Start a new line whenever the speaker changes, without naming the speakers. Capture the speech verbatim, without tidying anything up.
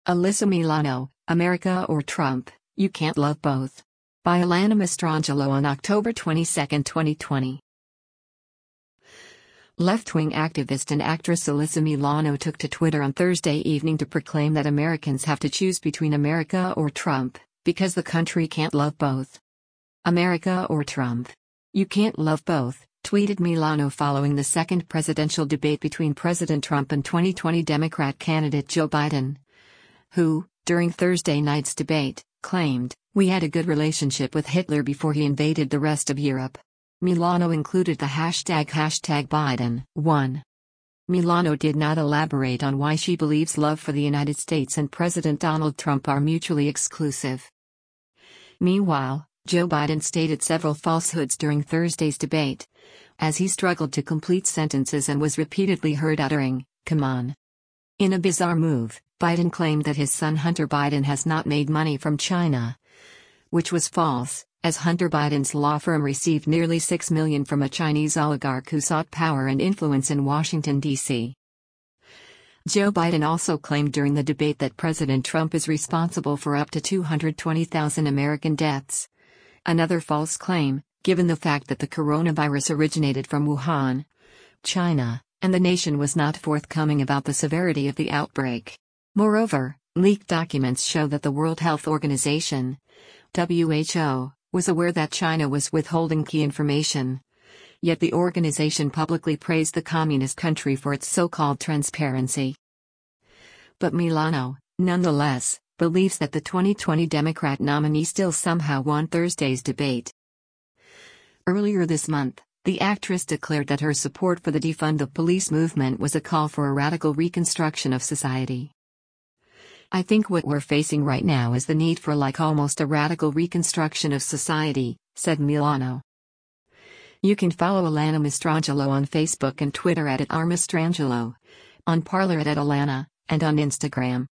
Alyssa Milano, America or Trump, You Can't Love Both. By Alana Mastrangelo on October twenty-second, twenty twenty. Left-wing activist and actress Alyssa Milano took to Twitter on Thursday evening to proclaim that Americans have to choose between America or Trump, because the country can't love both. America or Trump. You can't love both, tweeted Milano following the second presidential debate between President Trump and twenty twenty Democrat candidate Joe Biden, who, during Thursday night's debate, claimed, "We had a good relationship with Hitler before he invaded the rest of Europe." Milano included the hashtag hashtag Biden won. Milano did not elaborate on why she believes love for the United States and President Donald Trump are mutually exclusive. Meanwhile, Joe Biden stated several falsehoods during Thursday's debate, as he struggled to complete sentences and was repeatedly heard uttering, "Come on." In a bizarre move, Biden claimed that his son Hunter Biden has not made money from China, which was false, as Hunter Biden's law firm received nearly six million dollars from a Chinese oligarch who sought power and influence in Washington, D C Joe Biden also claimed during the debate that President Trump is responsible for up to two hundred twenty thousand American deaths. Another false claim, given the fact that the coronavirus originated from Wuhan, China, and the nation was not forthcoming about the severity of the outbreak. Moreover, leaked documents show that the World Health Organization, W H O, was aware that China was withholding key information. Yet the organization publicly praised the communist country for its so-called transparency. But Milano, nonetheless, believes that the twenty twenty Democrat nominee still somehow won Thursday's debate. Earlier this month, the actress declared that her support for the defund the police movement was a call for a radical reconstruction of society. "I think what we're facing right now is the need for like almost a radical reconstruction of society," said Milano. You can follow Alana Mastrangelo on Facebook and Twitter at, at r mastrangelo, on Parler at, at Alana, and on Instagram